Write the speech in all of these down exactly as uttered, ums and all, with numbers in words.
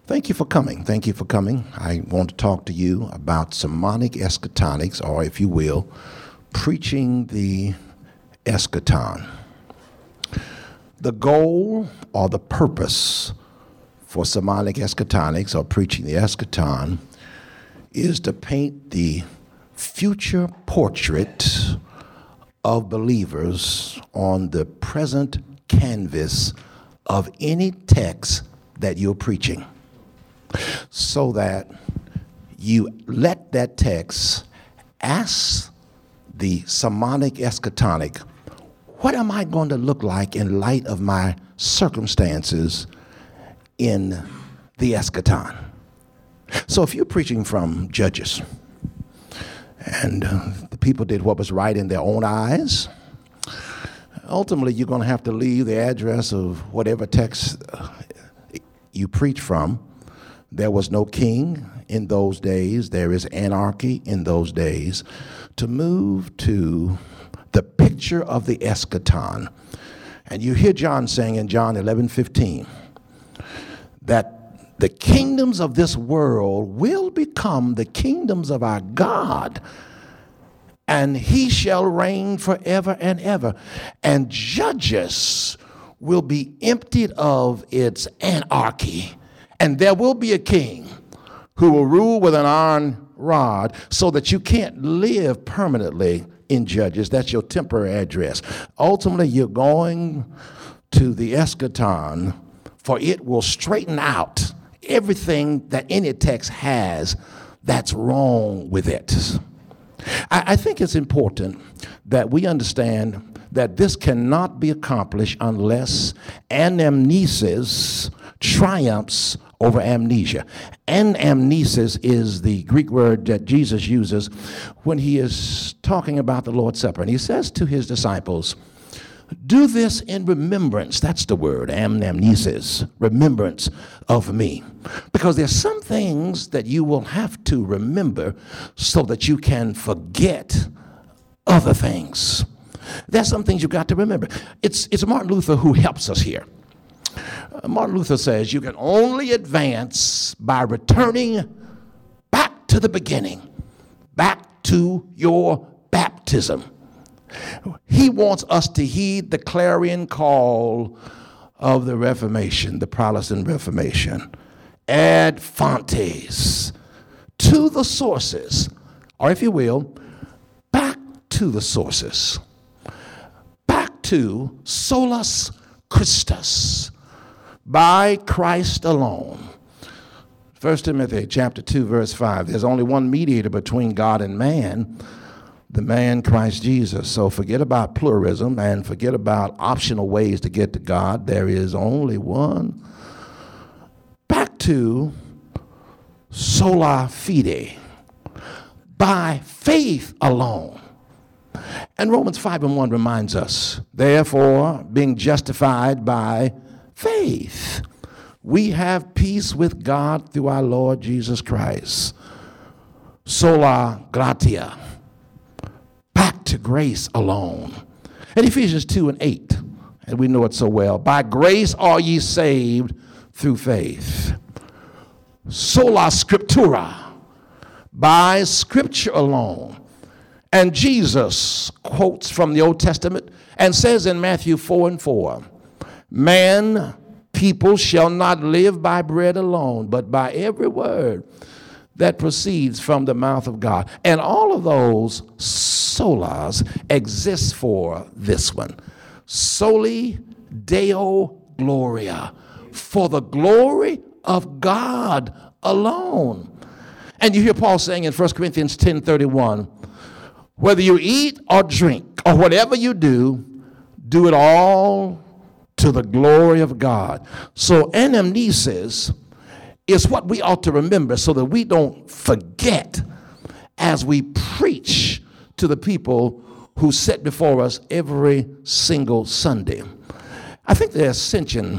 Thank you for coming. Thank you for coming. I want to talk to you about sermonic eschatonics, or if you will, preaching the eschaton. The goal or the purpose for sermonic eschatonics, or preaching the eschaton, is to paint the future portrait of believers on the present canvas of any text that you're preaching, so that you let that text ask the sermonic eschatonic, what am I going to look like in light of my circumstances in the eschaton? So if you're preaching from Judges, and uh, the people did what was right in their own eyes, ultimately you're going to have to leave the address of whatever text uh, you preach from. There was no king in those days. There is anarchy in those days. To move to the picture of the eschaton. And you hear John saying in John eleven fifteen that the kingdoms of this world will become the kingdoms of our God, and he shall reign forever and ever. And Judges will be emptied of its anarchy. And there will be a king who will rule with an iron rod, so that you can't live permanently in Judges. That's your temporary address. Ultimately, you're going to the eschaton, for it will straighten out everything that any text has that's wrong with it. I, I think it's important that we understand that this cannot be accomplished unless anamnesis triumphs over amnesia. Anamnesis is the Greek word that Jesus uses when he is talking about the Lord's Supper. And he says to his disciples, do this in remembrance. That's the word, anamnesis, remembrance of me. Because there's some things that you will have to remember so that you can forget other things. There's some things you've got to remember. It's, it's Martin Luther who helps us here. Uh, Martin Luther says you can only advance by returning back to the beginning, back to your baptism. He wants us to heed the clarion call of the Reformation, the Protestant Reformation. Ad fontes, to the sources, or if you will, back to the sources, back to solus Christus, by Christ alone. First Timothy chapter two, verse five, there's only one mediator between God and man, the man Christ Jesus. So forget about pluralism and forget about optional ways to get to God. There is only one. Back to sola fide, by faith alone. And Romans five and one reminds us, therefore, being justified by faith, we have peace with God through our Lord Jesus Christ. Sola gratia, back to grace alone. And Ephesians two and eight, and we know it so well, by grace are ye saved through faith. Sola scriptura, by scripture alone. And Jesus quotes from the Old Testament and says in Matthew four and four, man, people shall not live by bread alone, but by every word that proceeds from the mouth of God. And all of those solas exist for this one. Soli Deo Gloria, for the glory of God alone. And you hear Paul saying in First Corinthians ten thirty-one, whether you eat or drink or whatever you do, do it all to the glory of God. So anamnesis is what we ought to remember so that we don't forget as we preach to the people who sit before us every single Sunday. I think the ascension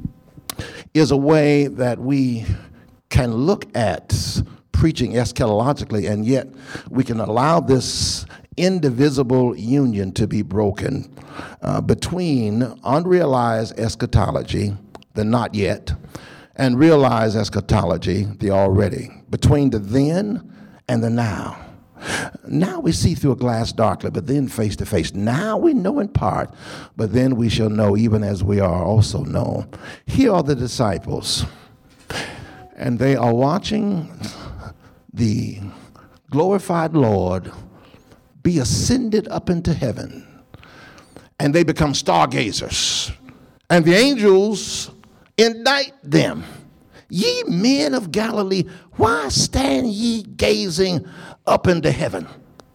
is a way that we can look at preaching eschatologically, and yet we can allow this indivisible union to be broken uh, between unrealized eschatology, the not yet, and realize eschatology, the already, between the then and the now. Now we see through a glass darkly, but then face to face. Now we know in part, but then we shall know even as we are also known. Here are the disciples, and they are watching the glorified Lord be ascended up into heaven, and they become stargazers. And the angels indict them. Ye men of Galilee, why stand ye gazing up into heaven?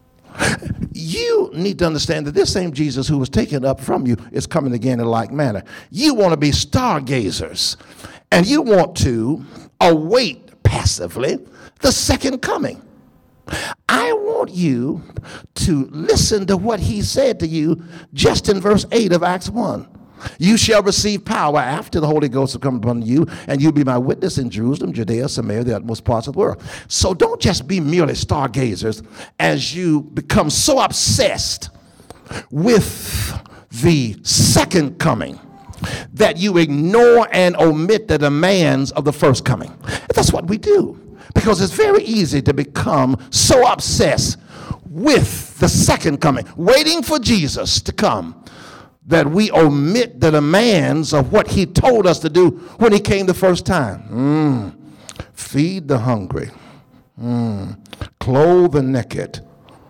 You need to understand that this same Jesus who was taken up from you is coming again in like manner. You want to be stargazers, and you want to await passively the second coming. I want you to listen to what he said to you just in verse eight of Acts one. You shall receive power after the Holy Ghost will come upon you, and you'll be my witness in Jerusalem, Judea, Samaria, the utmost parts of the world. So don't just be merely stargazers as you become so obsessed with the second coming that you ignore and omit the demands of the first coming. That's what we do, because it's very easy to become so obsessed with the second coming, waiting for Jesus to come, that we omit the demands of what he told us to do when he came the first time. Mm. Feed the hungry. Mm. Clothe the naked.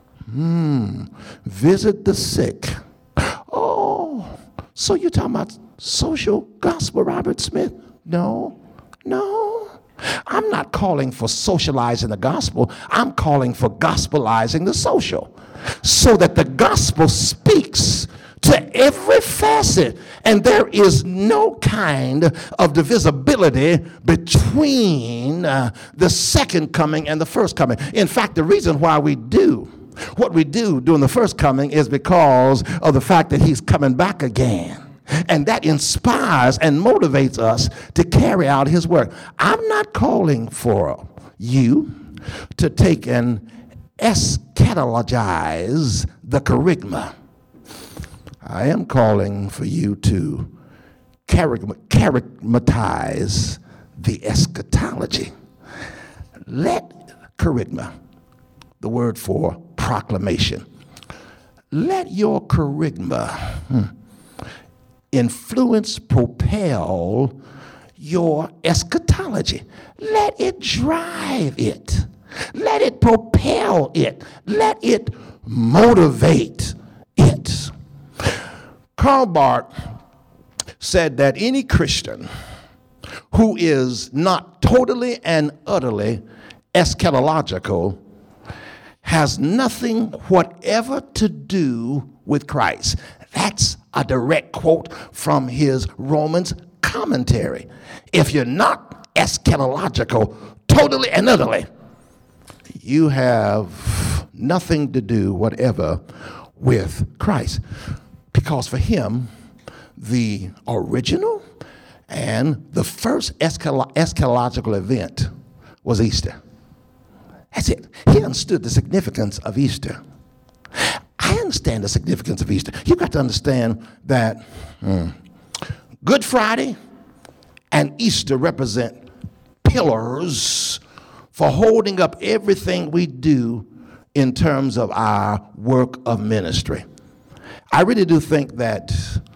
Mm. Visit the sick. Oh, so you're talking about social gospel, Robert Smith? No, no. I'm not calling for socializing the gospel. I'm calling for gospelizing the social, so that the gospel speaks to every facet, and there is no kind of divisibility between uh, the second coming and the first coming. In fact, the reason why we do what we do during the first coming is because of the fact that he's coming back again. And that inspires and motivates us to carry out his work. I'm not calling for you to take and eschatologize the kerygma. I am calling for you to charismatize the eschatology. Let kerygma, the word for proclamation, let your kerygma hmm, influence, propel your eschatology. Let it drive it. Let it propel it. Let it motivate it. Karl Barth said that any Christian who is not totally and utterly eschatological has nothing whatever to do with Christ. That's a direct quote from his Romans commentary. If you're not eschatological totally and utterly, you have nothing to do whatever with Christ. Because for him, the original and the first eschatological event was Easter. That's it. He understood the significance of Easter. I understand the significance of Easter. You've got to understand that hmm, Good Friday and Easter represent pillars for holding up everything we do in terms of our work of ministry. I really do think that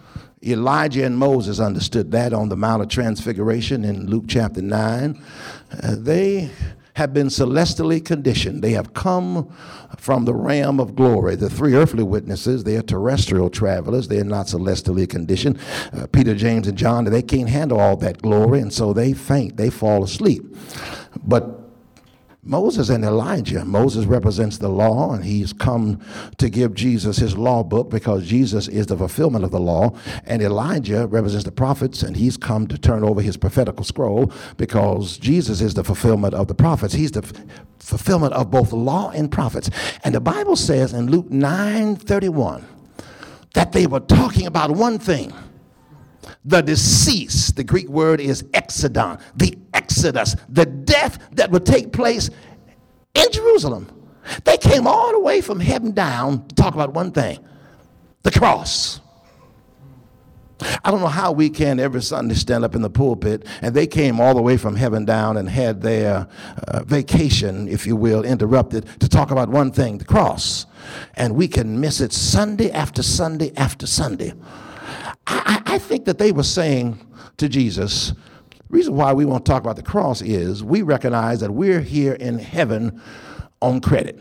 Elijah and Moses understood that on the Mount of Transfiguration in Luke chapter nine. Uh, they have been celestially conditioned. They have come from the realm of glory. The three earthly witnesses, they are terrestrial travelers. They are not celestially conditioned. Uh, Peter, James, and John, they can't handle all that glory, and so they faint. They fall asleep. But Moses and Elijah, Moses represents the law, and he's come to give Jesus his law book because Jesus is the fulfillment of the law. And Elijah represents the prophets, and he's come to turn over his prophetical scroll because Jesus is the fulfillment of the prophets. He's the f- fulfillment of both law and prophets. And the Bible says in Luke nine thirty-one that they were talking about one thing: the decease. The Greek word is exodon, the exodus, the death that would take place in Jerusalem. They came all the way from heaven down to talk about one thing: the cross. I don't know how we can every Sunday stand up in the pulpit, and they came all the way from heaven down and had their uh, vacation, if you will, interrupted to talk about one thing, the cross. And we can miss it Sunday after Sunday after Sunday. I, I think that they were saying to Jesus, the reason why we want to talk about the cross is we recognize that we're here in heaven on credit.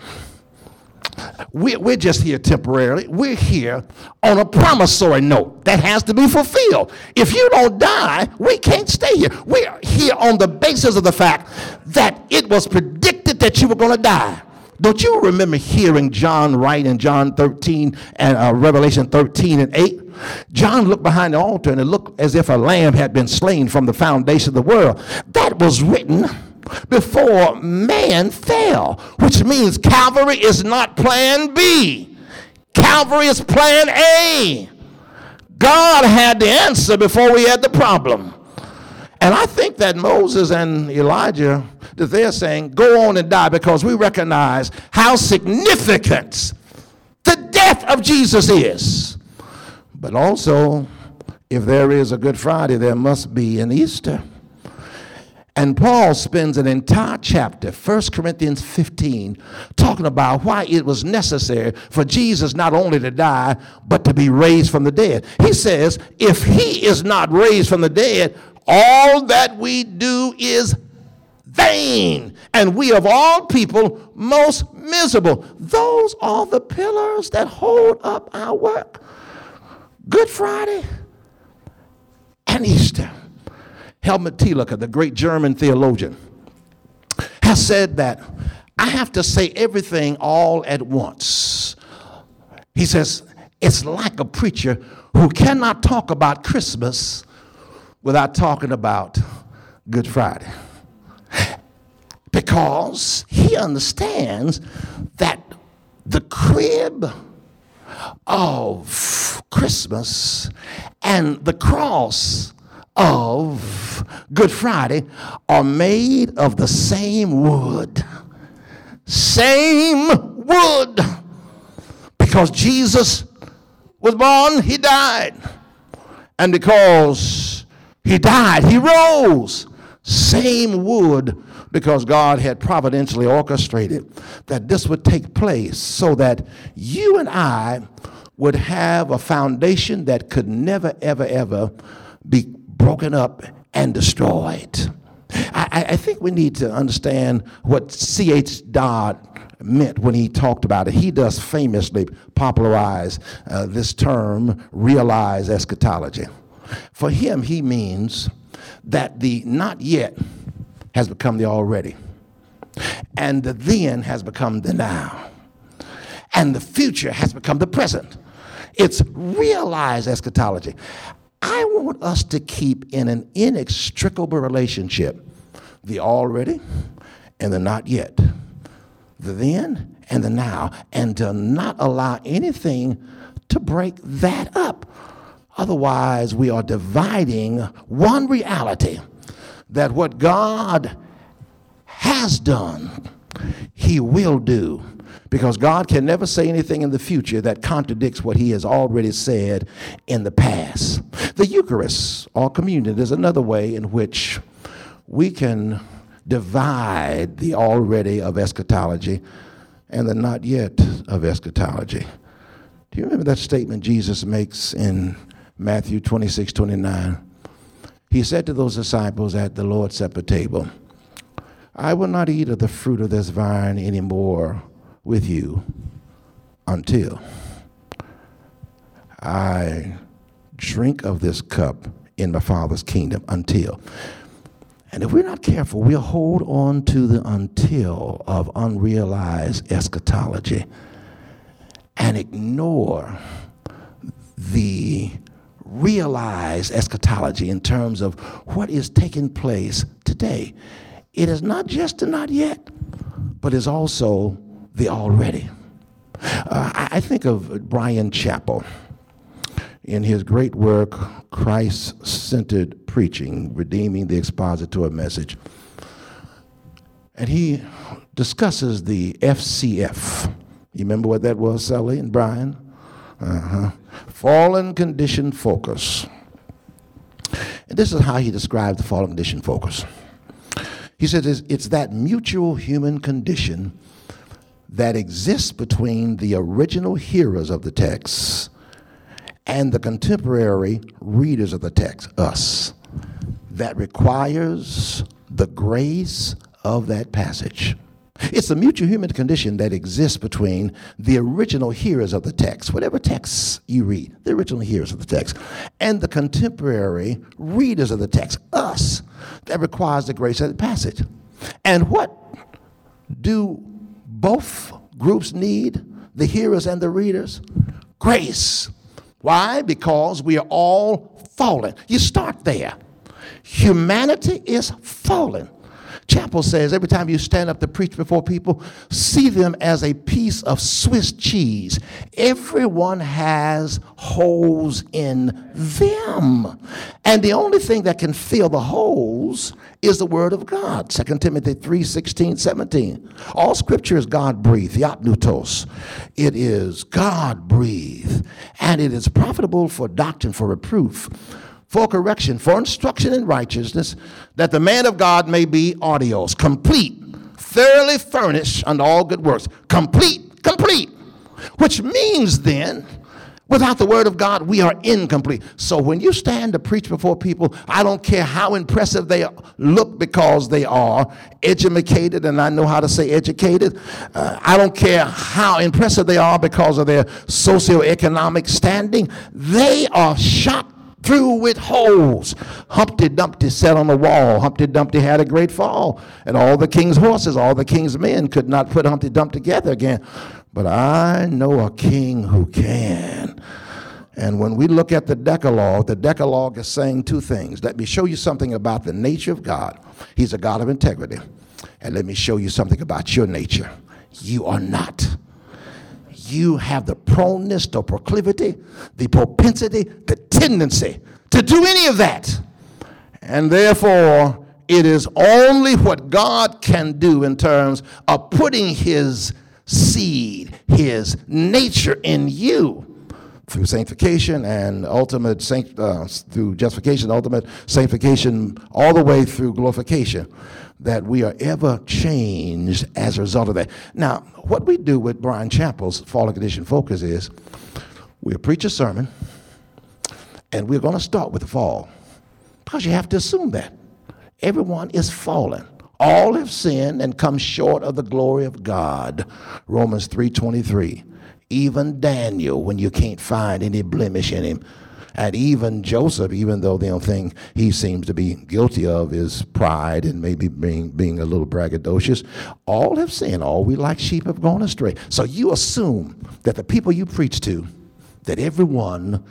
We're, we're just here temporarily. We're here on a promissory note that has to be fulfilled. If you don't die, we can't stay here. We're here on the basis of the fact that it was predicted that you were going to die. Don't you remember hearing John write in John thirteen and uh, Revelation thirteen and eight? John looked behind the altar and it looked as if a lamb had been slain from the foundation of the world. That was written before man fell, which means Calvary is not plan B. Calvary is plan A. God had the answer before we had the problem. And I think that Moses and Elijah, that they're saying, go on and die, because we recognize how significant the death of Jesus is. But also, if there is a Good Friday, there must be an Easter. And Paul spends an entire chapter, First Corinthians fifteen, talking about why it was necessary for Jesus not only to die, but to be raised from the dead. He says, if he is not raised from the dead, all that we do is vain, and we of all people most miserable. Those are the pillars that hold up our work. Good Friday and Easter. Helmut Thielicke, the great German theologian, has said that I have to say everything all at once. He says, it's like a preacher who cannot talk about Christmas without talking about Good Friday. Because he understands that the crib of Christmas and the cross of Good Friday are made of the same wood. Same wood. Because Jesus was born, he died. And because he died, he rose. Same wood, because God had providentially orchestrated that this would take place so that you and I would have a foundation that could never, ever, ever be broken up and destroyed. I, I think we need to understand what C H Dodd meant when he talked about it. He does famously popularize uh, this term, realize eschatology. For him, he means that the not yet has become the already, and the then has become the now, and the future has become the present. It's realized eschatology. I want us to keep in an inextricable relationship the already and the not yet, the then and the now, and to not allow anything to break that up. Otherwise, we are dividing one reality, that what God has done, he will do. Because God can never say anything in the future that contradicts what he has already said in the past. The Eucharist, or communion, is another way in which we can divide the already of eschatology and the not yet of eschatology. Do you remember that statement Jesus makes in Matthew twenty-six, twenty-nine? He said to those disciples at the Lord's Supper table, I will not eat of the fruit of this vine anymore with you until I drink of this cup in my Father's kingdom. Until. And if we're not careful, we'll hold on to the until of unrealized eschatology and ignore the realized eschatology in terms of what is taking place today. It is not just the not yet, but is also the already. Uh, I think of Bryan Chapell in his great work, Christ-Centered Preaching, Redeeming the Expositor Message. And he discusses the F C F. You remember what that was, Sally and Brian? Uh-huh. Fallen condition focus. And this is how he described the fallen condition focus. He said it's, it's that mutual human condition that exists between the original hearers of the text and the contemporary readers of the text, us, that requires the grace of that passage. It's a mutual human condition that exists between the original hearers of the text, whatever texts you read, the original hearers of the text, and the contemporary readers of the text, us, that requires the grace of the passage. And what do both groups need, the hearers and the readers? Grace. Why? Because we are all fallen. You start there. Humanity is fallen. Chapel says every time you stand up to preach before people, see them as a piece of Swiss cheese. Everyone has holes in them. And the only thing that can fill the holes is the word of God. Second Timothy three, sixteen, seventeen. All scripture is God-breathed, theopneustos. It is God-breathed, and it is profitable for doctrine, for reproof, for correction, for instruction in righteousness, that the man of God may be audios, complete, thoroughly furnished unto all good works. Complete, complete. Which means then, without the word of God, we are incomplete. So when you stand to preach before people, I don't care how impressive they look because they are educated, and I know how to say educated. Uh, I don't care how impressive they are because of their socioeconomic standing. They are shot through with holes. Humpty Dumpty sat on the wall. Humpty Dumpty had a great fall, and all the king's horses, all the king's men could not put Humpty Dumpty together again. But I know a king who can. And when we look at the Decalogue, the Decalogue is saying two things. Let me show you something about the nature of God. He's a God of integrity. And let me show you something about your nature. You are not. You have the proneness, the proclivity, the propensity, the tendency to do any of that. And therefore, it is only what God can do in terms of putting his seed, his nature in you through sanctification and ultimate sanct- uh, through justification, ultimate sanctification, all the way through glorification, that we are ever changed as a result of that. Now, what we do with Bryan Chapel's Fallen Condition Focus is we'll preach a sermon, and we're going to start with the fall, because you have to assume that everyone is fallen. All have sinned and come short of the glory of God. Romans three twenty-three. Even Daniel, when you can't find any blemish in him. And even Joseph, even though the only thing he seems to be guilty of is pride and maybe being, being a little braggadocious, all have sinned. All we like sheep have gone astray. So you assume that the people you preach to, that everyone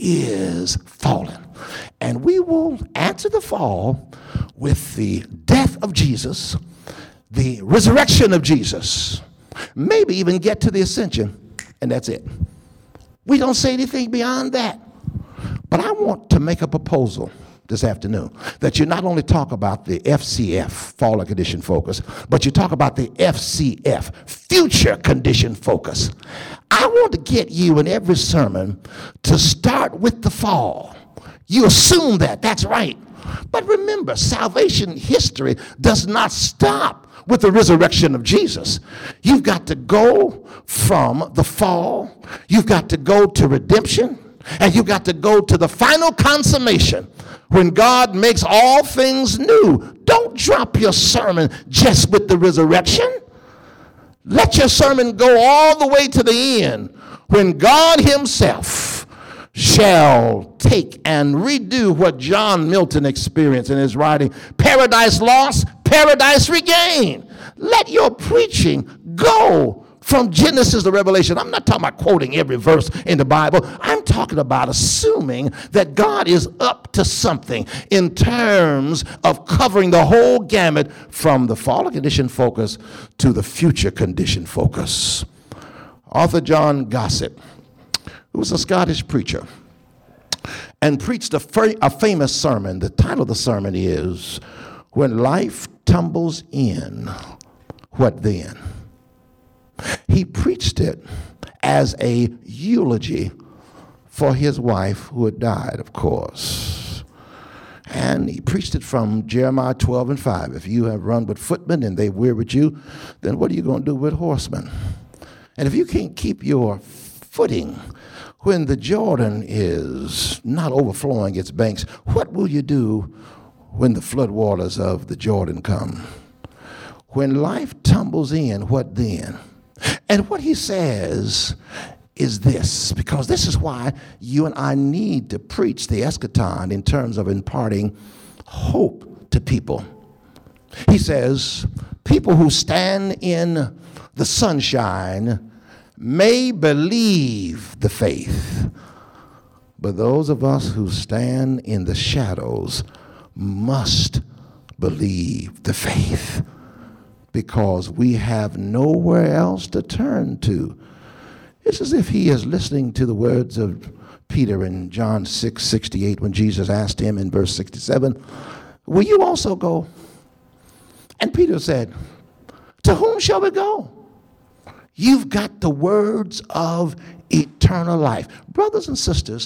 is fallen. And we will answer the fall with the death of Jesus, the resurrection of Jesus, maybe even get to the ascension, and that's it. We don't say anything beyond that. But I want to make a proposal this afternoon that you not only talk about the F C F, Fallen Condition Focus, but you talk about the F C F, Future Condition Focus. I want to get you in every sermon to start with the fall. You assume that, that's right. But remember, salvation history does not stop with the resurrection of Jesus. You've got to go from the fall, you've got to go to redemption, and you got to go to the final consummation when God makes all things new. Don't drop your sermon just with the resurrection. Let your sermon go all the way to the end when God himself shall take and redo what John Milton experienced in his writing, Paradise Lost, Paradise Regained. Let your preaching go from Genesis to Revelation. I'm not talking about quoting every verse in the Bible. I'm talking about assuming that God is up to something in terms of covering the whole gamut from the fallen condition focus to the future condition focus. Arthur John Gossett, who was a Scottish preacher, and preached a, fa- a famous sermon. The title of the sermon is, When Life Tumbles In, What Then? He preached it as a eulogy for his wife who had died, of course. And he preached it from Jeremiah twelve and five. If you have run with footmen and they wearied you, then what are you going to do with horsemen? And if you can't keep your footing when the Jordan is not overflowing its banks, what will you do when the floodwaters of the Jordan come? When life tumbles in, what then? And what he says is this, because this is why you and I need to preach the eschaton in terms of imparting hope to people. He says, people who stand in the sunshine may believe the faith, but those of us who stand in the shadows must believe the faith, because we have nowhere else to turn to. It's as if he is listening to the words of Peter in John six sixty-eight when Jesus asked him in verse sixty-seven, will you also go? And Peter said, to whom shall we go? You've got the words of eternal life. Brothers and sisters,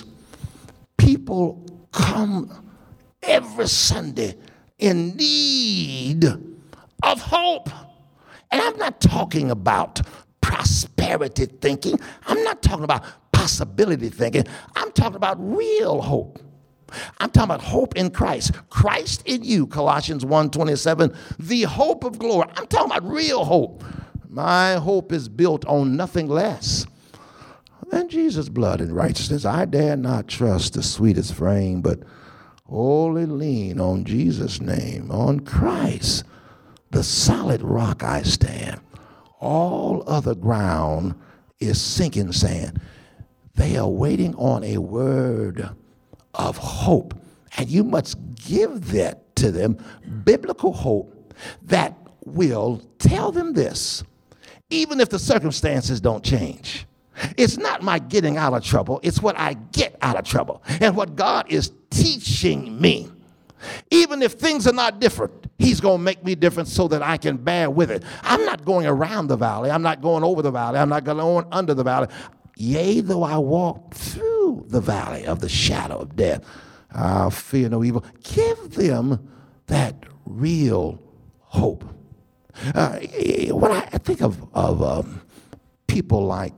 people come every Sunday in need of hope. And I'm not talking about prosperity thinking. I'm not talking about possibility thinking. I'm talking about real hope. I'm talking about hope in Christ. Christ in you, Colossians one twenty-seven, the hope of glory. I'm talking about real hope. My hope is built on nothing less than Jesus' blood and righteousness. I dare not trust the sweetest frame, but wholly lean on Jesus' name, on Christ, the solid rock I stand. All other ground is sinking sand. They are waiting on a word of hope, and you must give that to them, biblical hope that will tell them this, even if the circumstances don't change. It's not my getting out of trouble, it's what I get out of trouble and what God is teaching me. Even if things are not different, he's going to make me different so that I can bear with it. I'm not going around the valley. I'm not going over the valley. I'm not going under the valley. Yea, though I walk through the valley of the shadow of death, I'll fear no evil. Give them that real hope. Uh, when I think of, of um, people like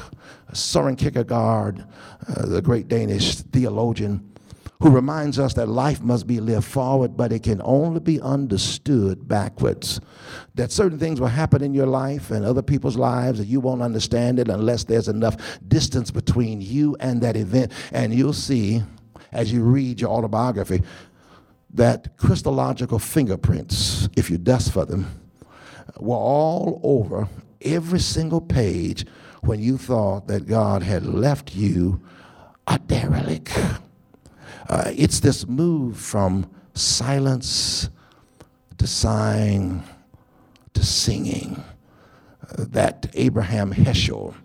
Søren Kierkegaard, uh, the great Danish theologian, who reminds us that life must be lived forward, but it can only be understood backwards. That certain things will happen in your life and other people's lives, and you won't understand it unless there's enough distance between you and that event. And you'll see, as you read your autobiography, that Christological fingerprints, if you dust for them, were all over every single page when you thought that God had left you a derelict. Uh, it's this move from silence to sighing to singing uh, that Abraham Heschel,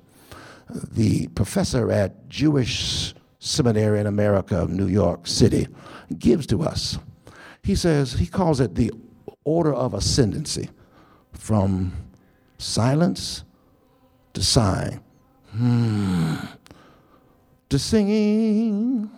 the professor at Jewish Seminary in America of New York City, gives to us. He says, he calls it the order of ascendancy, from silence to sighing, hmm, to singing.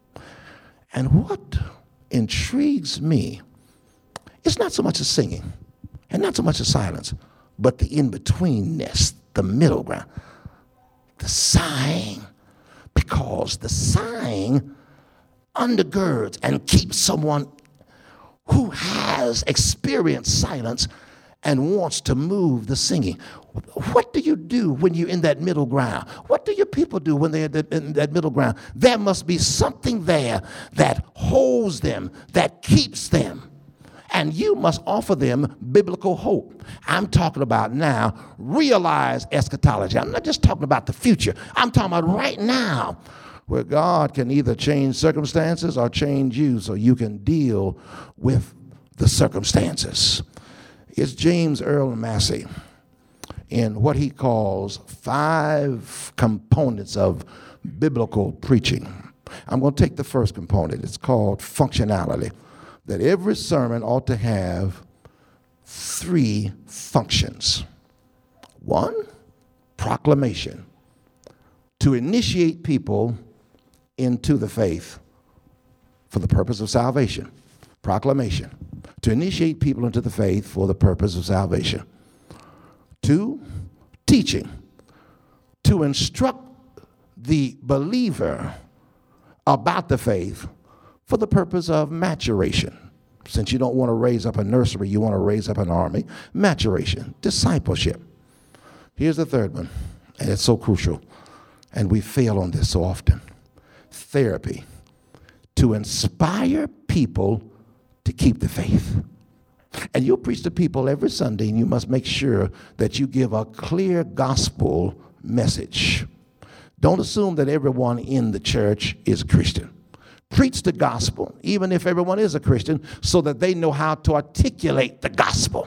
And what intrigues me is not so much the singing and not so much the silence, but the in-betweenness, the middle ground, the sighing, because the sighing undergirds and keeps someone who has experienced silence and wants to move the singing. What do you do when you're in that middle ground? What do your people do when they're in that middle ground? There must be something there that holds them, that keeps them. And you must offer them biblical hope. I'm talking about now realized eschatology. I'm not just talking about the future. I'm talking about right now, where God can either change circumstances or change you so you can deal with the circumstances. It's James Earl Massey in what he calls five components of biblical preaching. I'm going to take the first component. It's called functionality. That every sermon ought to have three functions. One, proclamation, to initiate people into the faith. for the purpose of salvation. Proclamation, to initiate people into the faith for the purpose of salvation. Two, teaching, to instruct the believer about the faith for the purpose of maturation. Since you don't want to raise up a nursery, you want to raise up an army. Maturation, discipleship. Here's the third one, and it's so crucial, and we fail on this so often. Therapy, to inspire people to keep the faith. And you'll preach to people every Sunday, and you must make sure that you give a clear gospel message. Don't assume that everyone in the church is a Christian. Preach the gospel, even if everyone is a Christian, so that they know how to articulate the gospel.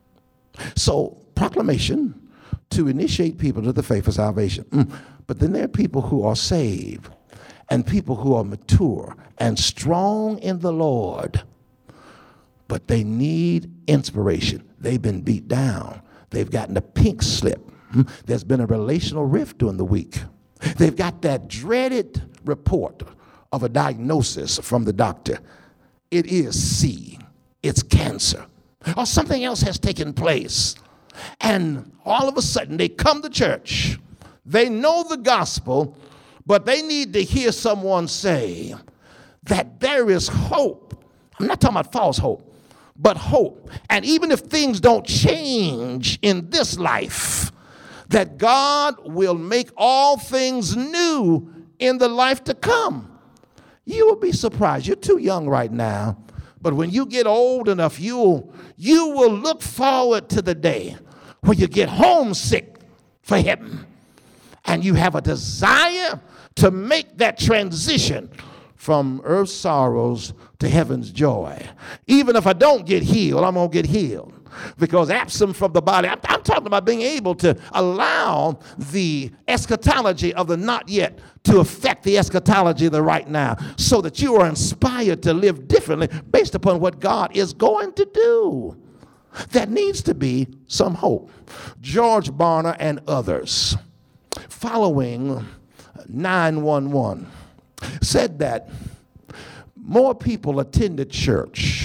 So, proclamation, to initiate people to the faith for salvation. Mm. But then there are people who are saved and people who are mature and strong in the Lord, but they need inspiration. They've been beat down. They've gotten a pink slip. Mm. There's been a relational rift during the week. They've got that dreaded report of a diagnosis from the doctor. It is C. It's cancer. Or something else has taken place. And all of a sudden, they come to church. They know the gospel, but they need to hear someone say that there is hope. I'm not talking about false hope, but hope. And even if things don't change in this life, that God will make all things new in the life to come. You will be surprised. You're too young right now. But when you get old enough, you'll, you will look forward to the day when you get homesick for heaven. And you have a desire to make that transition from earth's sorrows to heaven's joy. Even if I don't get healed, I'm going to get healed. Because absent from the body, I'm, I'm talking about being able to allow the eschatology of the not yet to affect the eschatology of the right now, so that you are inspired to live differently based upon what God is going to do. There needs to be some hope. George Barna and others, following nine one one, said that more people attended church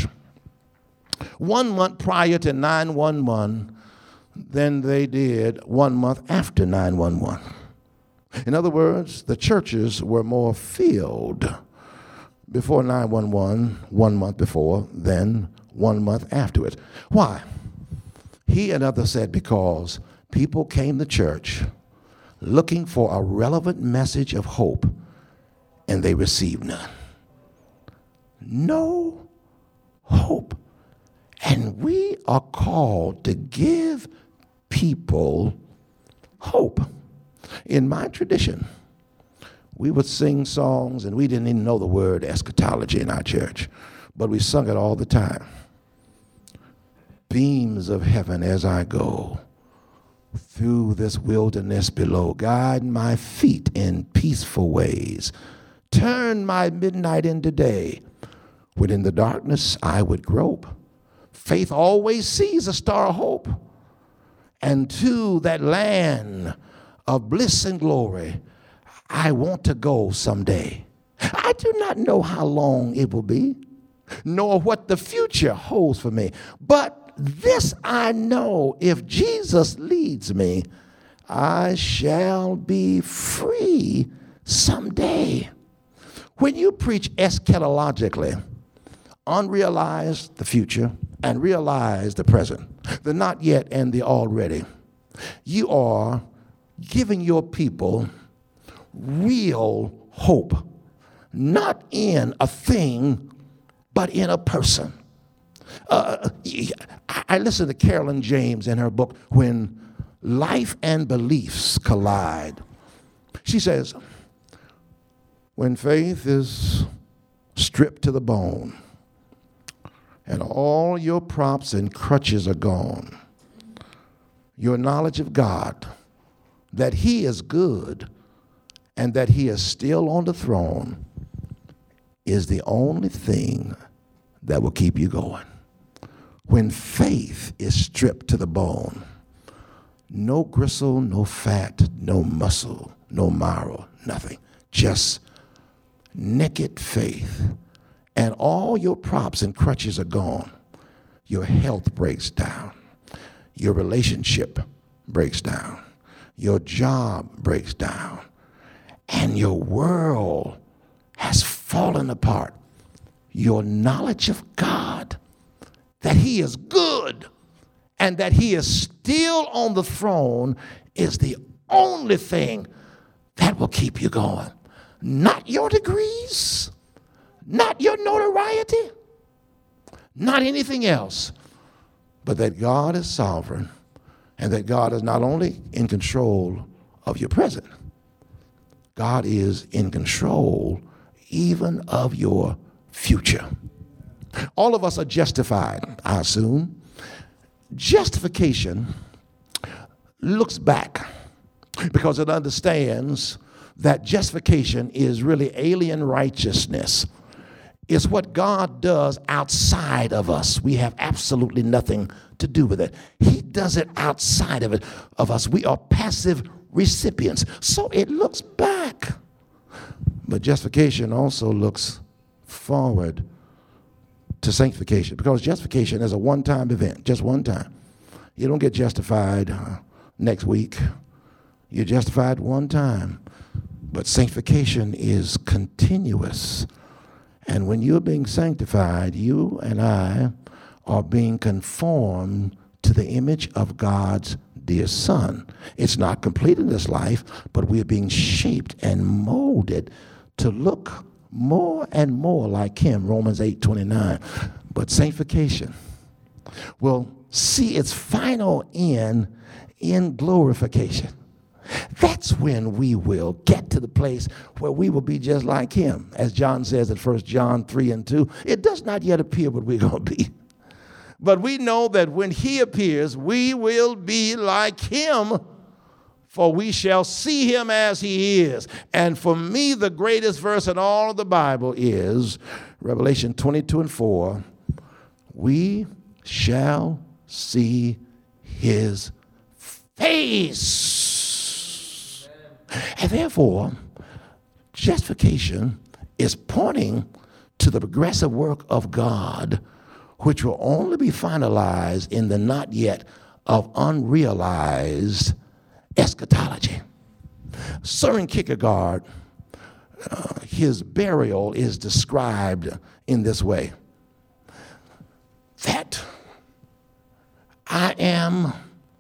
one month prior to nine one one than they did one month after nine one one. In other words, the churches were more filled before nine one one, one month before, than one month afterwards. Why? He and others said because people came to church looking for a relevant message of hope, and they received none. No hope. And we are called to give people hope. In my tradition, we would sing songs, and we didn't even know the word eschatology in our church, but we sung it all the time. Beams of heaven as I go through this wilderness below, guide my feet in peaceful ways, turn my midnight into day, when in the darkness I would grope. Faith always sees a star of hope, and to that land of bliss and glory, I want to go someday. I do not know how long it will be, nor what the future holds for me. But this I know, if Jesus leads me, I shall be free someday. When you preach eschatologically, unrealized the future and realize the present, the not yet and the already, you are giving your people real hope, not in a thing, but in a person. Uh, I listened to Carolyn James in her book, When Life and Beliefs Collide. She says, when faith is stripped to the bone and all your props and crutches are gone, your knowledge of God, that he is good and that he is still on the throne, is the only thing that will keep you going. When faith is stripped to the bone, no gristle, no fat, no muscle, no marrow, nothing. Just naked faith and all your props and crutches are gone, your health breaks down, your relationship breaks down, your job breaks down, and your world has fallen apart. Your knowledge of God, that he is good and that he is still on the throne, is the only thing that will keep you going. Not your degrees, not your notoriety, not anything else, but that God is sovereign and that God is not only in control of your present, God is in control even of your future. All of us are justified, I assume. Justification looks back because it understands that justification is really alien righteousness. It's what God does outside of us. We have absolutely nothing to do with it. He does it outside of it of us. We are passive recipients. So it looks back. But justification also looks forward to sanctification, because justification is a one-time event, just one time. You don't get justified uh, next week. You're justified one time. But sanctification is continuous. And when you're being sanctified, you and I are being conformed to the image of God's dear Son. It's not complete in this life, but we're being shaped and molded to look more and more like him, Romans eight twenty-nine. But sanctification will see its final end in glorification. That's when we will get to the place where we will be just like him. As John says in First John three and two, it does not yet appear what we're going to be. But we know that when he appears, we will be like him, for we shall see him as he is. And for me, the greatest verse in all of the Bible is Revelation twenty-two and four. We shall see his face. And therefore, justification is pointing to the progressive work of God, which will only be finalized in the not yet of unrealized eschatology. Søren Kierkegaard, uh, his burial is described in this way: that I am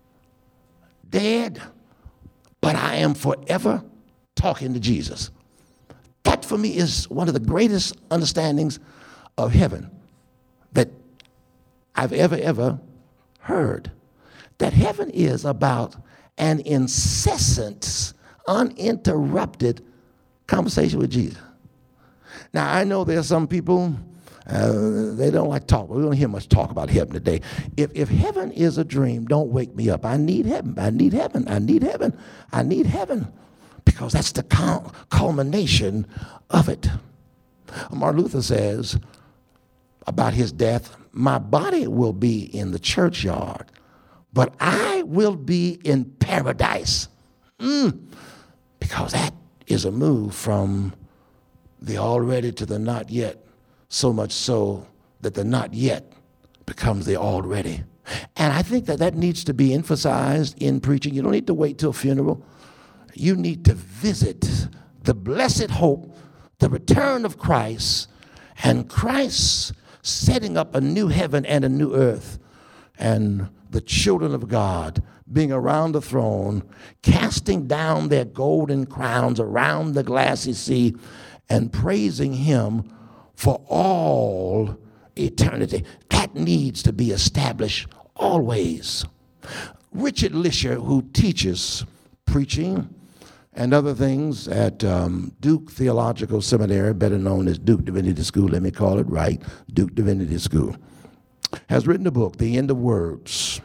dead, but I am forever talking to Jesus. That for me is one of the greatest understandings of heaven that I've ever, ever heard. That heaven is about an incessant, uninterrupted conversation with Jesus. Now, I know there are some people, uh, they don't like talk. We don't hear much talk about heaven today. If, if heaven is a dream, don't wake me up. I need heaven. I need heaven. I need heaven. I need heaven. Because that's the culmination of it. Martin Luther says about his death, my body will be in the churchyard, but I will be in paradise. Mm. Because that is a move from the already to the not yet, so much so that the not yet becomes the already. And I think that that needs to be emphasized in preaching. You don't need to wait till funeral. You need to visit the blessed hope, the return of Christ, and Christ setting up a new heaven and a new earth, and the children of God being around the throne, casting down their golden crowns around the glassy sea and praising him for all eternity. That needs to be established always. Richard Lisher, who teaches preaching and other things at um, Duke Theological Seminary, better known as Duke Divinity School, let me call it right, Duke Divinity School, has written a book, The End of Words.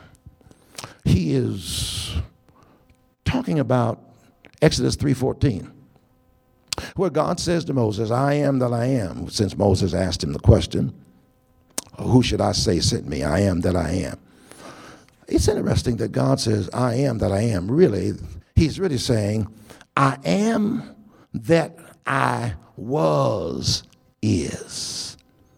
He is talking about Exodus three fourteen, where God says to Moses, I am that I am, since Moses asked him the question, who should I say sent me? I am that I am. It's interesting that God says, I am that I am. Really, he's really saying, I am that I was is.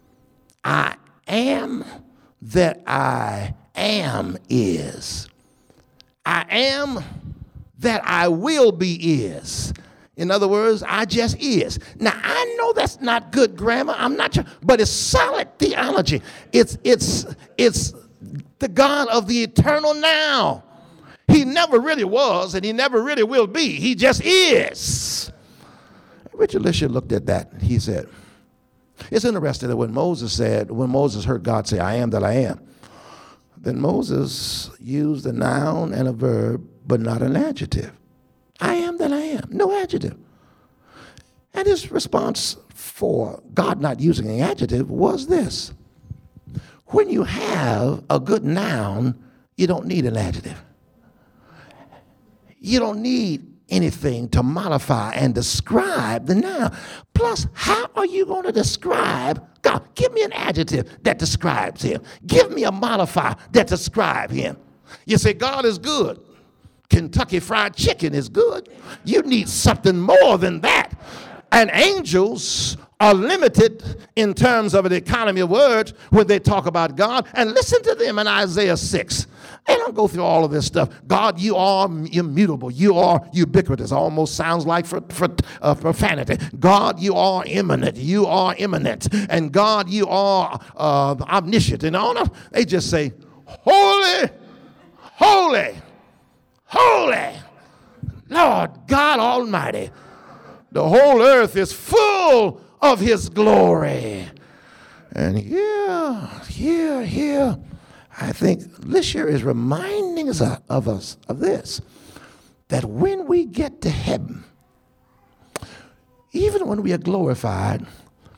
I am that I am is. I am that I will be is. In other words, I just is. Now, I know that's not good grammar. I'm not sure, but it's solid theology. It's, it's, it's the God of the eternal now. He never really was, and he never really will be. He just is. Richard Lisher looked at that. He said, it's interesting that when Moses said, when Moses heard God say, I am that I am, then Moses used a noun and a verb, but not an adjective. I am that I am. No adjective. And his response for God not using an adjective was this. When you have a good noun, you don't need an adjective. You don't need anything to modify and describe the noun. Plus, how are you going to describe God? Give me an adjective that describes him. Give me a modifier that describes him. You say God is good. Kentucky Fried Chicken is good. You need something more than that. And angels are limited in terms of an economy of words when they talk about God. And listen to them in Isaiah six. They don't go through all of this stuff. God, you are immutable. You are ubiquitous. Almost sounds like for, for, uh, profanity. God, you are immanent. You are immanent. And God, you are uh, omniscient. And all of they just say, holy, holy, holy, Lord God Almighty. The whole earth is full of his glory. And here, here, here, I think Lisher is reminding us of us of this, that when we get to heaven, even when we are glorified,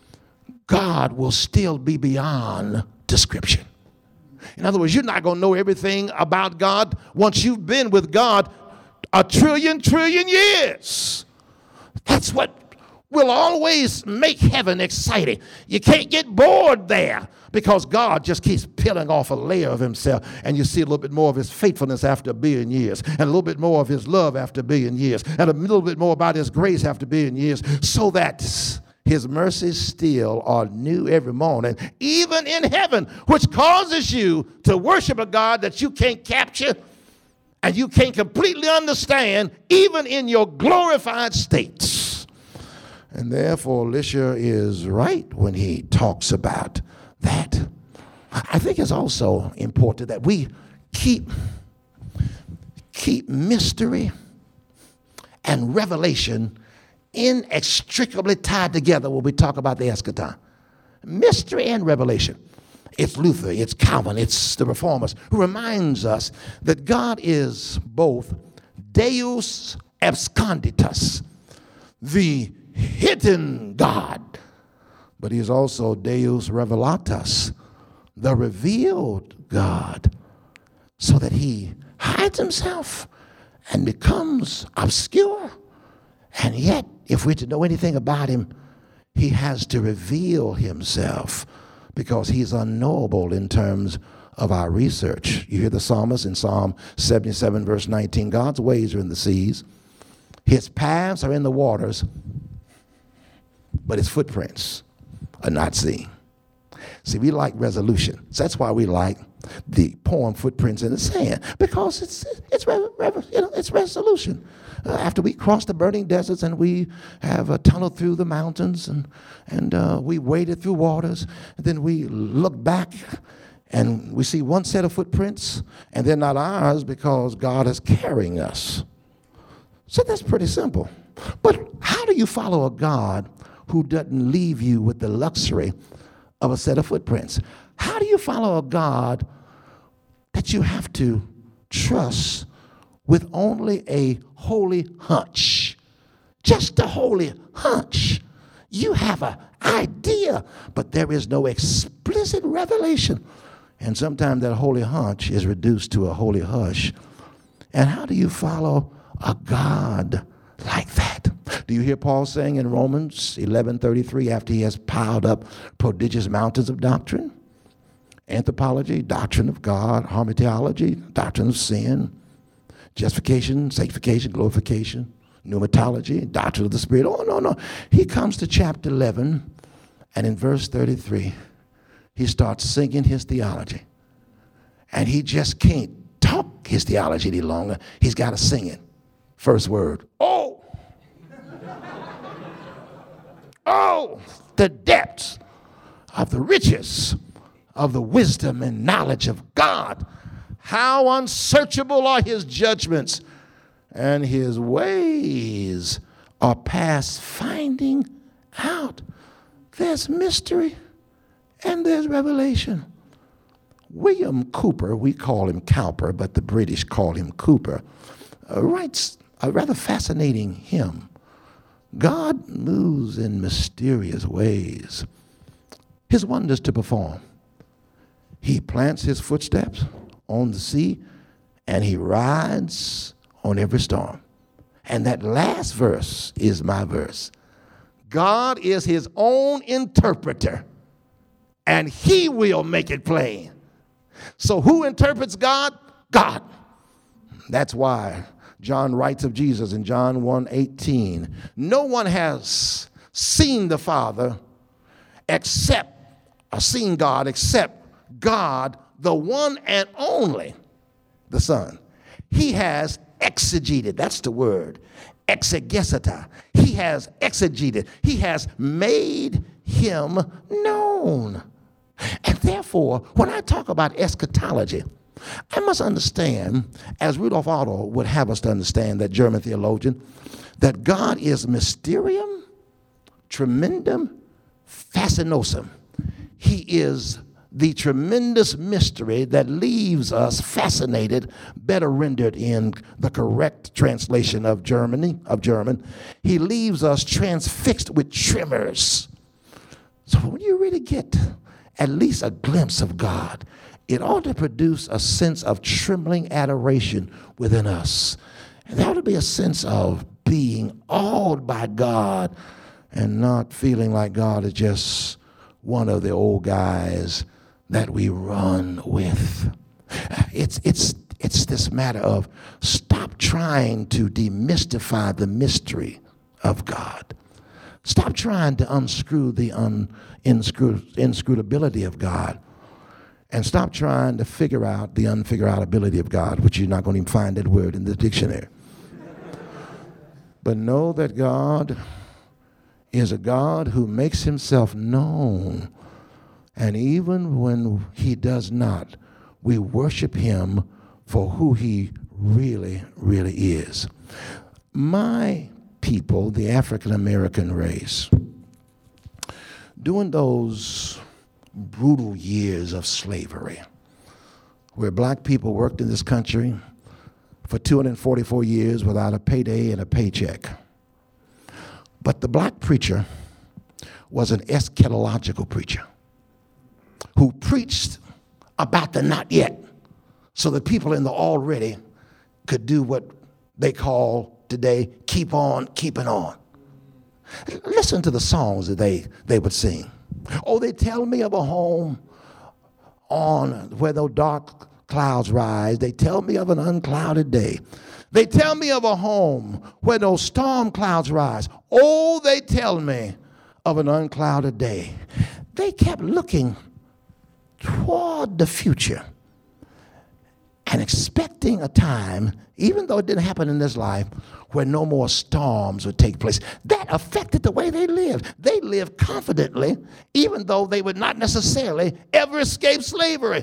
God will still be beyond description. In other words, you're not going to know everything about God once you've been with God a trillion, trillion years. That's what will always make heaven exciting. You can't get bored there because God just keeps peeling off a layer of himself, and you see a little bit more of his faithfulness after a billion years, and a little bit more of his love after a billion years, and a little bit more about his grace after a billion years, so that his mercies still are new every morning, even in heaven, which causes you to worship a God that you can't capture and you can't completely understand, even in your glorified states. And therefore, Lisher is right when he talks about that. I think it's also important that we keep, keep mystery and revelation inextricably tied together when we talk about the eschaton. Mystery and revelation. It's Luther, it's Calvin, it's the Reformers who reminds us that God is both Deus absconditus, the hidden God, but he is also Deus revelatus, the revealed God, so that he hides himself and becomes obscure. And yet, if we're to know anything about him, he has to reveal himself, because he's unknowable in terms of our research. You hear the psalmist in Psalm seventy-seven, verse nineteen. God's ways are in the seas. His paths are in the waters, but his footprints are not seen. See, we like resolution. So that's why we like the poem Footprints in the Sand, because it's it's you know it's resolution. Uh, after we cross the burning deserts and we have uh, tunneled through the mountains and and uh, we waded through waters, and then we look back and we see one set of footprints, and they're not ours because God is carrying us. So that's pretty simple. But how do you follow a God who doesn't leave you with the luxury of a set of footprints? How do you follow a God that you have to trust with only a holy hunch? Just a holy hunch. You have an idea, but there is no explicit revelation. And sometimes that holy hunch is reduced to a holy hush. And how do you follow a God like that? Do you hear Paul saying in Romans eleven thirty-three, after he has piled up prodigious mountains of doctrine? Anthropology, doctrine of God, hamartiology, doctrine of sin, justification, sanctification, glorification, pneumatology, doctrine of the Spirit. Oh, no, no. He comes to chapter eleven, and in verse thirty-three, he starts singing his theology. And he just can't talk his theology any longer. He's got to sing it. First word, oh, oh, the depths of the riches of the wisdom and knowledge of God. How unsearchable are his judgments, and his ways are past finding out. There's mystery and there's revelation. William Cooper, we call him Cowper, but the British call him Cooper, uh, writes a rather fascinating hymn. God moves in mysterious ways, his wonders to perform. He plants his footsteps on the sea, and he rides on every storm. And that last verse is my verse. God is his own interpreter, and he will make it plain. So who interprets God? God. That's why John writes of Jesus in John one eighteen. No one has seen the Father except, or seen God except God, the one and only, the Son. He has exegeted, that's the word, exegesita. He has exegeted. He has made him known. And therefore, when I talk about eschatology, I must understand, as Rudolf Otto would have us to understand, that German theologian, that God is mysterium, tremendum, fascinosum. He is the tremendous mystery that leaves us fascinated, better rendered in the correct translation of Germany, of German. He leaves us transfixed with tremors. So when you really get at least a glimpse of God, it ought to produce a sense of trembling adoration within us. And there ought to be a sense of being awed by God and not feeling like God is just one of the old guys that we run with. It's, it's, it's this matter of stop trying to demystify the mystery of God. Stop trying to unscrew the un, inscru, inscrutability of God. And stop trying to figure out the unfigureoutability of God, which you're not going to even find that word in the dictionary. But know that God is a God who makes himself known. And even when he does not, we worship him for who he really, really is. My people, the African American race, during those brutal years of slavery, where black people worked in this country for two hundred forty-four years without a payday and a paycheck. But the black preacher was an eschatological preacher who preached about the not yet, so the people in the already could do what they call today keep on keeping on. Listen to the songs that they, they would sing. Oh, they tell me of a home on where those dark clouds rise. They tell me of an unclouded day. They tell me of a home where those storm clouds rise. Oh, they tell me of an unclouded day. They kept looking toward the future and expecting a time, even though it didn't happen in this life, where no more storms would take place. That affected the way they lived. They lived confidently, even though they would not necessarily ever escape slavery.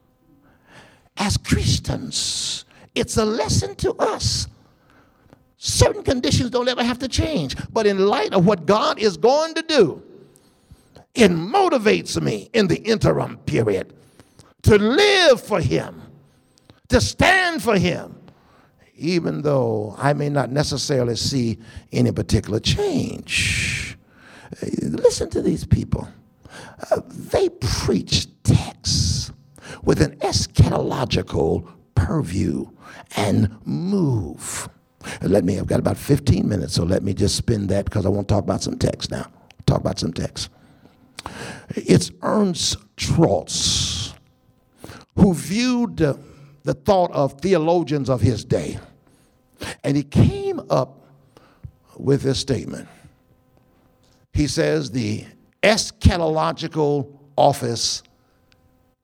As Christians, it's a lesson to us. Certain conditions don't ever have to change, but in light of what God is going to do, it motivates me in the interim period to live for him, to stand for him, even though I may not necessarily see any particular change. Listen to these people. Uh, they preach texts with an eschatological purview and move. Let me, I've got about fifteen minutes, so let me just spin that because I want to talk about some text now. Talk about some text. It's Ernst Troeltsch who viewed uh, the thought of theologians of his day. And he came up with this statement. He says the eschatological office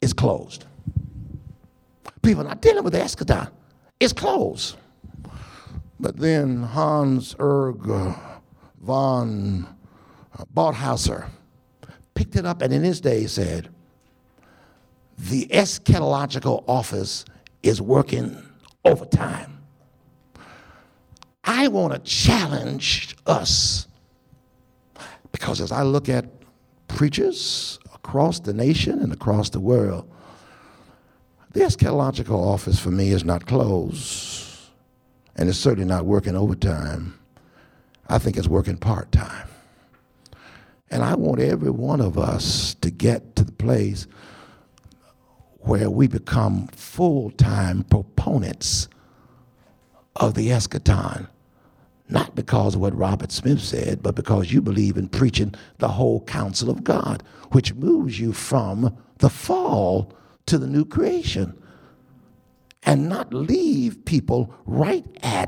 is closed. People are not dealing with the eschaton. It's closed. But then Hans Erg uh, von Balthasar picked it up and in his day said, the eschatological office is working overtime. I want to challenge us, because as I look at preachers across the nation and across the world, the eschatological office for me is not closed, and it's certainly not working overtime. I think it's working part-time. And I want every one of us to get to the place where we become full-time proponents of the eschaton, not because of what Robert Smith said, but because you believe in preaching the whole counsel of God, which moves you from the fall to the new creation, and not leave people right at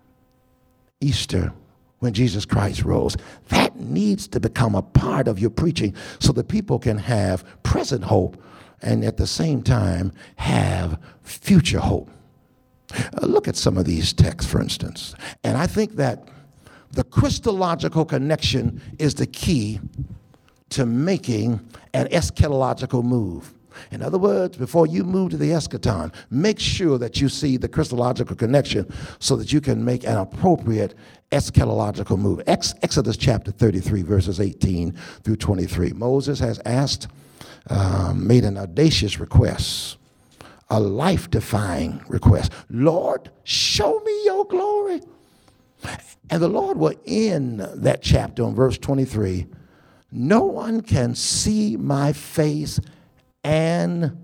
Easter when Jesus Christ rose. That needs to become a part of your preaching so that people can have present hope and at the same time have future hope. Uh, look at some of these texts, for instance. And I think that the Christological connection is the key to making an eschatological move. In other words, before you move to the eschaton, make sure that you see the Christological connection so that you can make an appropriate eschatological move. Ex- Exodus chapter thirty-three, verses eighteen through twenty-three. Moses has asked, um, made an audacious request, a life-defying request. Lord, show me your glory. And the Lord will end that chapter on verse twenty-three. No one can see my face and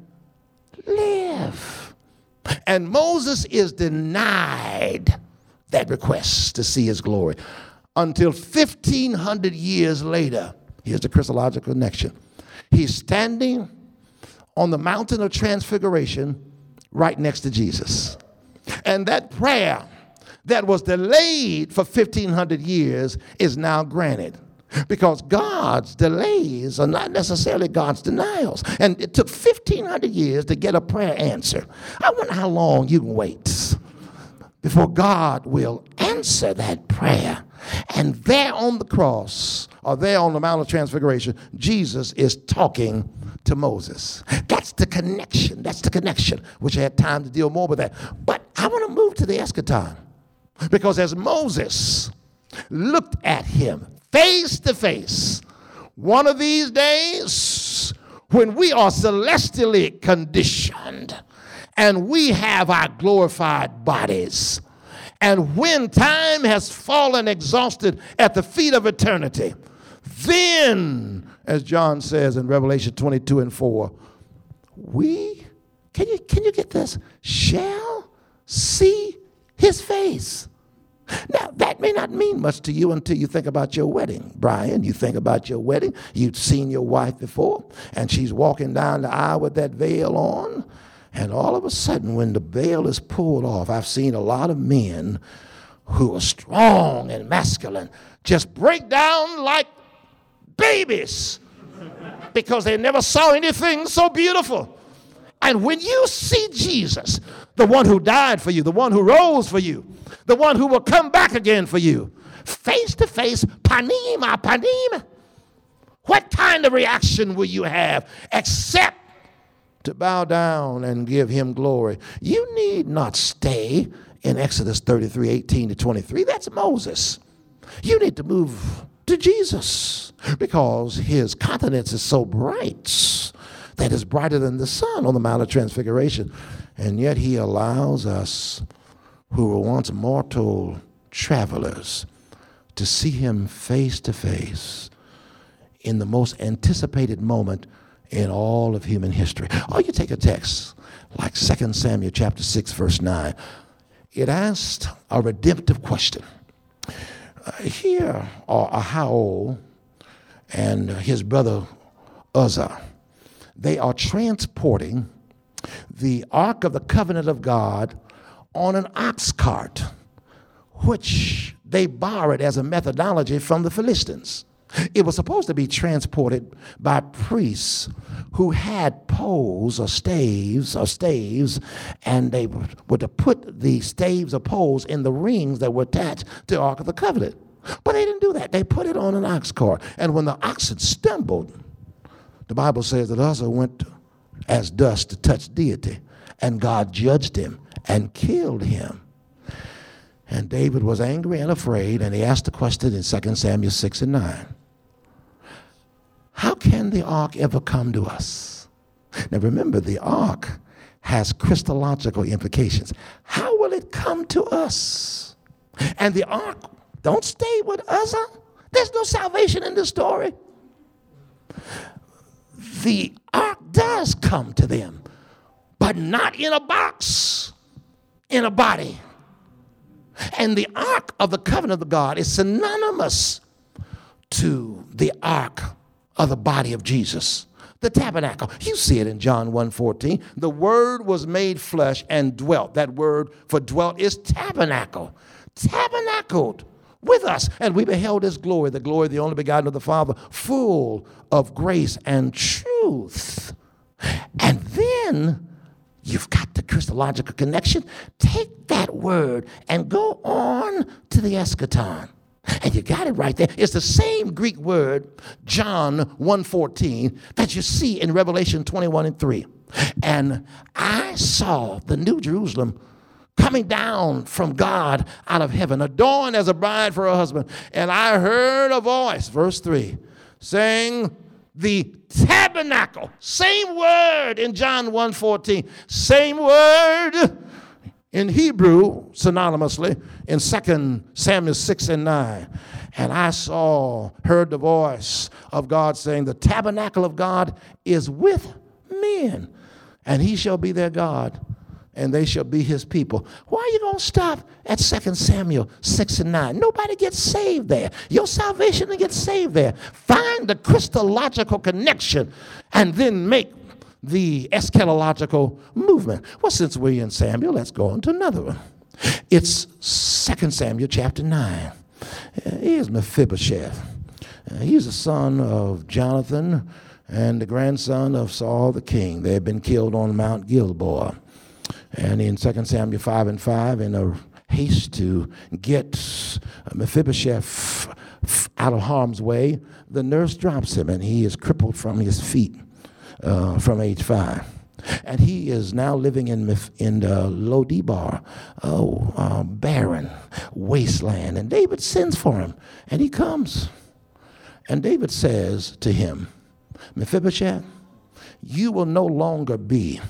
live. And Moses is denied that request to see his glory until fifteen hundred years later. Here's the Christological connection. He's standing on the mountain of transfiguration right next to Jesus. And that prayer that was delayed for fifteen hundred years is now granted. Because God's delays are not necessarily God's denials. And it took fifteen hundred years to get a prayer answer. I wonder how long you can wait before God will answer that prayer. And there on the cross, or there on the Mount of Transfiguration, Jesus is talking to Moses. That's the connection. That's the connection. Wish I had time to deal more with that. But I want to move to the eschaton. Because as Moses looked at him face to face, one of these days when we are celestially conditioned and we have our glorified bodies, and when time has fallen exhausted at the feet of eternity, then, as John says in Revelation twenty-two and four, we, can you, can you get this, shall see his face. Now, that may not mean much to you until you think about your wedding. Brian, you think about your wedding. You've seen your wife before, and she's walking down the aisle with that veil on. And all of a sudden, when the veil is pulled off, I've seen a lot of men who are strong and masculine just break down like babies because they never saw anything so beautiful. And when you see Jesus, the one who died for you, the one who rose for you, the one who will come back again for you, face to face, panim, panim, what kind of reaction will you have except to bow down and give him glory? You need not stay in Exodus thirty-three, eighteen to twenty-three. That's Moses. You need to move to Jesus because his countenance is so bright that is brighter than the sun on the Mount of Transfiguration. And yet he allows us who were once mortal travelers to see him face to face in the most anticipated moment in all of human history. Or you take a text like Second Samuel chapter six, verse nine. It asked a redemptive question. Uh, here are Ahio and his brother Uzzah. They are transporting the Ark of the Covenant of God on an ox cart, which they borrowed as a methodology from the Philistines. It was supposed to be transported by priests who had poles or staves or staves, and they were to put the staves or poles in the rings that were attached to the Ark of the Covenant. But they didn't do that. They put it on an ox cart. And when the oxen stumbled, the Bible says that Uzzah went as dust to touch deity, and God judged him and killed him. And David was angry and afraid, and he asked the question in Second Samuel six and nine. How can the ark ever come to us? Now remember, the ark has Christological implications. How will it come to us? And the ark don't stay with Uzzah. There's no salvation in this story. The ark does come to them, but not in a box, in a body. And the ark of the covenant of God is synonymous to the ark of the body of Jesus, the tabernacle. You see it in John one fourteen. The word was made flesh and dwelt. That word for dwelt is tabernacle. Tabernacled with us. And we beheld his glory, the glory of the only begotten of the Father, full of grace and truth. And then you've got the Christological connection. Take that word and go on to the eschaton. And you got it right there. It's the same Greek word, John one fourteen, that you see in Revelation twenty-one and three. And I saw the New Jerusalem coming down from God out of heaven, adorned as a bride for her husband. And I heard a voice, verse three, saying, the tabernacle, same word in John one fourteen, same word in Hebrew, synonymously, in Second Samuel six and nine. And I saw, heard the voice of God saying, the tabernacle of God is with men, and he shall be their God, and they shall be his people. Why are you going to stop at Second Samuel six and nine? Nobody gets saved there. Your salvation to get saved there. Find the Christological connection and then make the eschatological movement. Well, since we're in Samuel, let's go on to another one. It's Second Samuel chapter nine. Uh, here's Mephibosheth. Uh, he's the son of Jonathan and the grandson of Saul the king. They had been killed on Mount Gilboa. And in Second Samuel five and five, in a haste to get Mephibosheth out of harm's way, the nurse drops him, and he is crippled from his feet uh, from age five. And he is now living in in uh, Lo-debar, oh, uh, barren wasteland. And David sends for him, and he comes. And David says to him, Mephibosheth, you will no longer be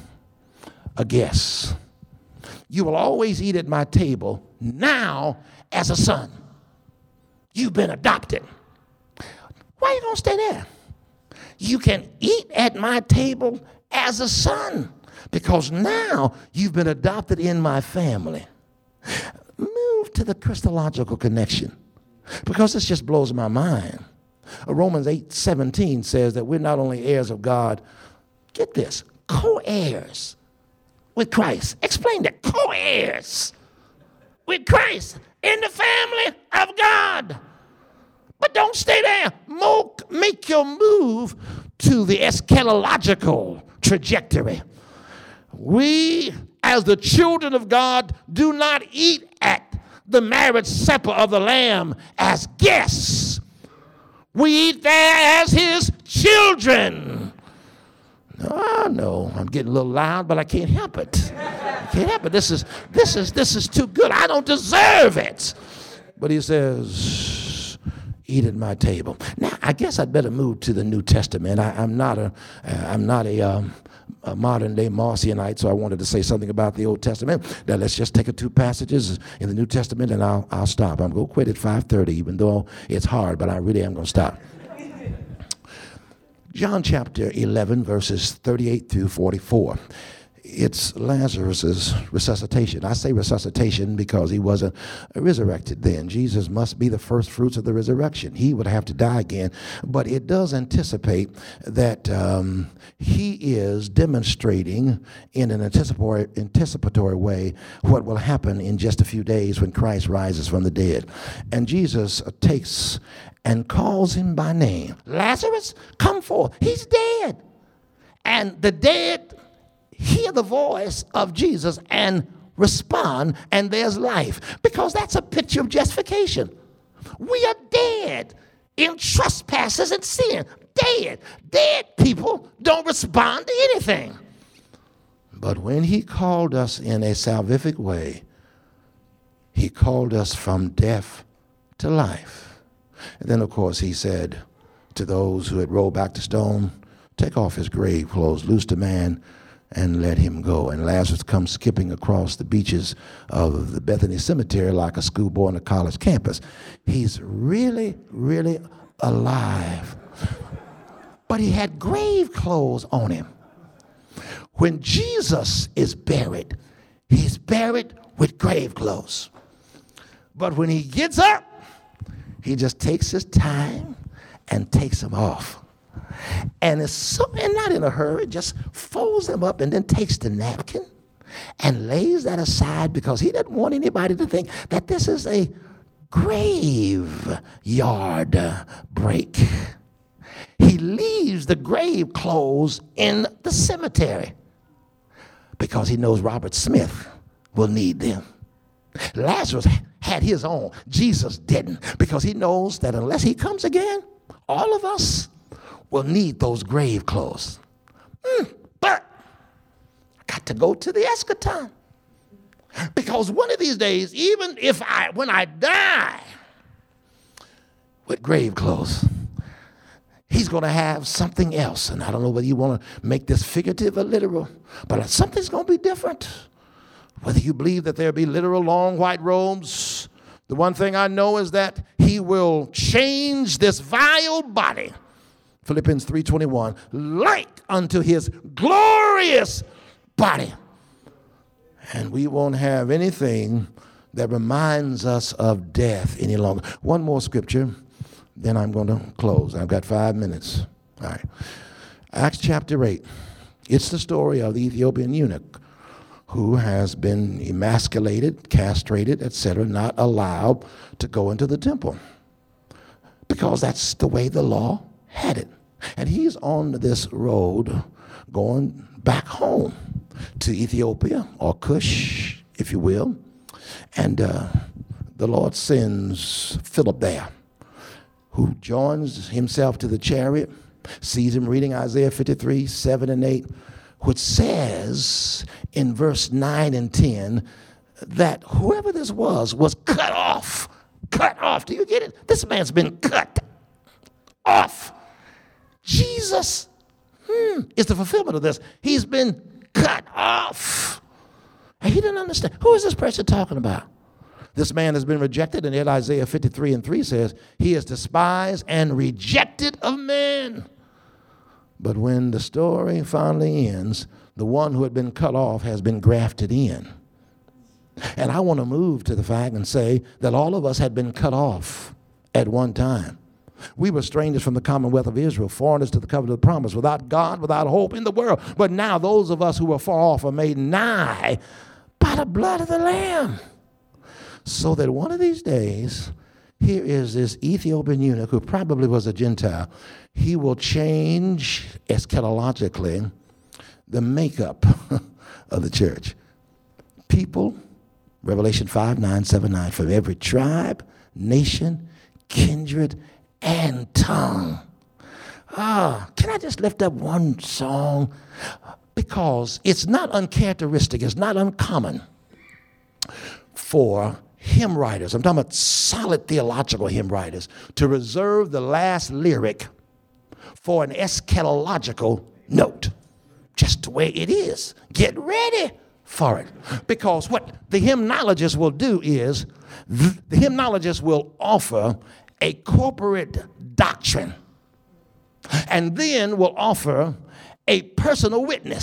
a guest. You will always eat at my table now as a son. You've been adopted. Why are you going to stay there? You can eat at my table as a son because now you've been adopted in my family. Move to the Christological connection because this just blows my mind. Romans eight seventeen says that we're not only heirs of God, get this, co-heirs with Christ. Explain that. Co-heirs with Christ in the family of God. But don't stay there. Make your move to the eschatological trajectory. We, as the children of God, do not eat at the marriage supper of the Lamb as guests. We eat there as his children. I know I'm getting a little loud, but I can't help it. I can't help it. This is this is this is too good. I don't deserve it. But he says, eat at my table. Now, I guess I'd better move to the New Testament. I, I'm not a uh, I'm not a, um, a modern day Marcionite, so I wanted to say something about the Old Testament. Now, let's just take a two passages in the New Testament, and I'll I'll stop. I'm going to quit at five thirty, even though it's hard, but I really am going to stop. John chapter eleven, verses thirty-eight through forty-four. It's Lazarus's resuscitation. I say resuscitation because he wasn't resurrected then. Jesus must be the first fruits of the resurrection. He would have to die again. But it does anticipate that um, he is demonstrating in an anticipatory, anticipatory way what will happen in just a few days when Christ rises from the dead. And Jesus takes and calls him by name. Lazarus, come forth. He's dead. And the dead hear the voice of Jesus and respond, and there's life. Because that's a picture of justification. We are dead in trespasses and sin. Dead. Dead people don't respond to anything. But when he called us in a salvific way, he called us from death to life. And then, of course, he said to those who had rolled back the stone, take off his grave clothes, loose the man, and let him go. And Lazarus comes skipping across the beaches of the Bethany Cemetery like a schoolboy on a college campus. He's really, really alive. But he had grave clothes on him. When Jesus is buried, he's buried with grave clothes. But when he gets up, he just takes his time and takes them off. And it's so, and not in a hurry, just folds them up and then takes the napkin and lays that aside because he doesn't want anybody to think that this is a graveyard break. He leaves the grave clothes in the cemetery because he knows Robert Smith will need them. Lazarus had his own. Jesus didn't, because he knows that unless he comes again, all of us will need those grave clothes. Mm, but I got to go to the eschaton. Because one of these days, even if I, when I die with grave clothes, he's going to have something else. And I don't know whether you want to make this figurative or literal, but something's going to be different. Whether you believe that there'll be literal long white robes, the one thing I know is that he will change this vile body, Philippians three twenty-one, like unto his glorious body. And we won't have anything that reminds us of death any longer. One more scripture, then I'm going to close. I've got five minutes. All right. Acts chapter eight. It's the story of the Ethiopian eunuch who has been emasculated, castrated, et cetera, not allowed to go into the temple because that's the way the law had it. And he's on this road going back home to Ethiopia, or Cush, if you will. And uh, the Lord sends Philip there, who joins himself to the chariot, sees him reading Isaiah fifty-three, seven and eight, which says in verse nine and ten that whoever this was was cut off. Cut off. Do you get it? This man's been cut off. Jesus hmm, is the fulfillment of this. He's been cut off. And he didn't understand. Who is this person talking about? This man has been rejected, and yet Isaiah fifty-three and three says, he is despised and rejected of men. But when the story finally ends, the one who had been cut off has been grafted in. And I want to move to the fact and say that all of us had been cut off at one time. We were strangers from the commonwealth of Israel, foreigners to the covenant of promise, without God, without hope in the world. But now those of us who were far off are made nigh by the blood of the Lamb. So that one of these days, here is this Ethiopian eunuch who probably was a Gentile. He will change eschatologically the makeup of the church. People, Revelation five, nine, seven, nine, from every tribe, nation, kindred, and tongue. Ah, can I just lift up one song? Because it's not uncharacteristic, it's not uncommon for hymn writers, I'm talking about solid theological hymn writers, to reserve the last lyric for an eschatological note. Just the way it is. Get ready for it. Because what the hymnologist will do is, the hymnologist will offer a corporate doctrine and then will offer a personal witness.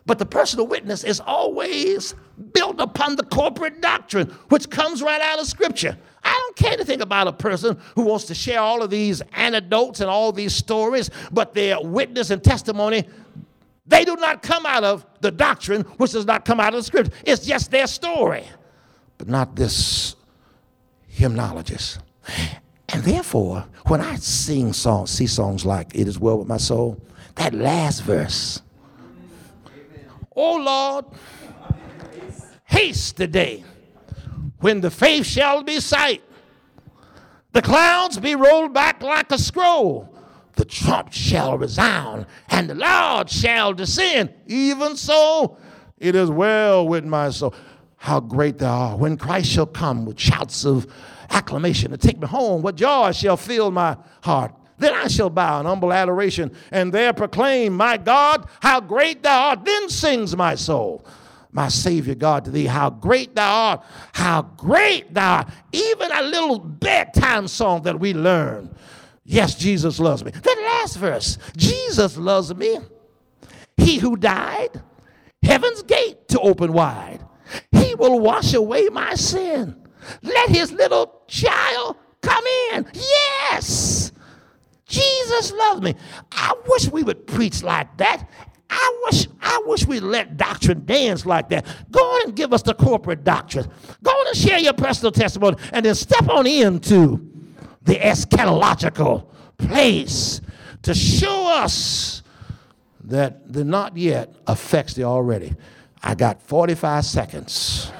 But the personal witness is always built upon the corporate doctrine, which comes right out of Scripture. I don't care anything about a person who wants to share all of these anecdotes and all these stories, but their witness and testimony, they do not come out of the doctrine, which does not come out of the Scripture. It's just their story, but not this hymnologist. And therefore, when I sing songs, see songs like It Is Well With My Soul, that last verse, oh Lord, haste the day when the faith shall be sight, the clouds be rolled back like a scroll, the trump shall resound, and the Lord shall descend. Even so, it is well with my soul. How great thou art. When Christ shall come with shouts of acclamation to take me home, what joy shall fill my heart. Then I shall bow in humble adoration and there proclaim, my God, how great thou art. Then sings my soul, my Savior God, to thee, how great thou art, how great thou art. Even a little bedtime song that we learn. Yes, Jesus loves me. That last verse, Jesus loves me. He who died, heaven's gate to open wide. He will wash away my sin. Let his little child come in. Yes, Jesus loves me. I wish we would preach like that. I wish I wish we'd let doctrine dance like that. Go on and give us the corporate doctrine. Go on and share your personal testimony, and then step on into the eschatological place to show us that the not yet affects the already. I got forty-five seconds.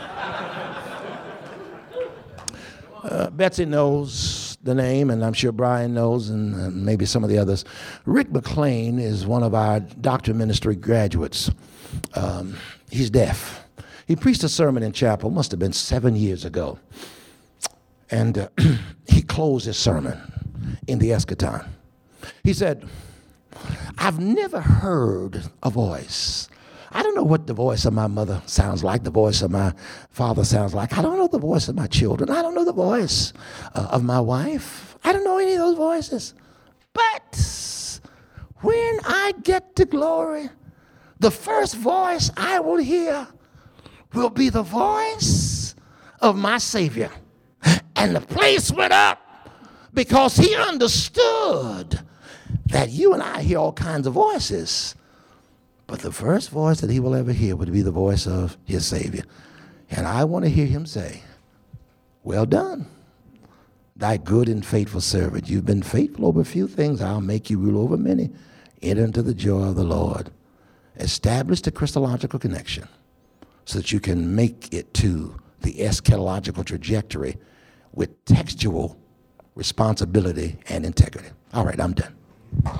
Uh, Betsy knows the name, and I'm sure Brian knows, and uh, maybe some of the others. Rick McLean is one of our doctor ministry graduates. Um, he's deaf. He preached a sermon in chapel, must have been seven years ago. And uh, he closed his sermon in the eschaton. He said, I've never heard a voice. I don't know what the voice of my mother sounds like, the voice of my father sounds like. I don't know the voice of my children. I don't know the voice uh, of my wife. I don't know any of those voices. But when I get to glory, the first voice I will hear will be the voice of my Savior. And the place went up because he understood that you and I hear all kinds of voices. But the first voice that he will ever hear would be the voice of his Savior. And I want to hear him say, well done, thy good and faithful servant. You've been faithful over a few things. I'll make you rule over many. Enter into the joy of the Lord. Establish the Christological connection so that you can make it to the eschatological trajectory with textual responsibility and integrity. All right, I'm done.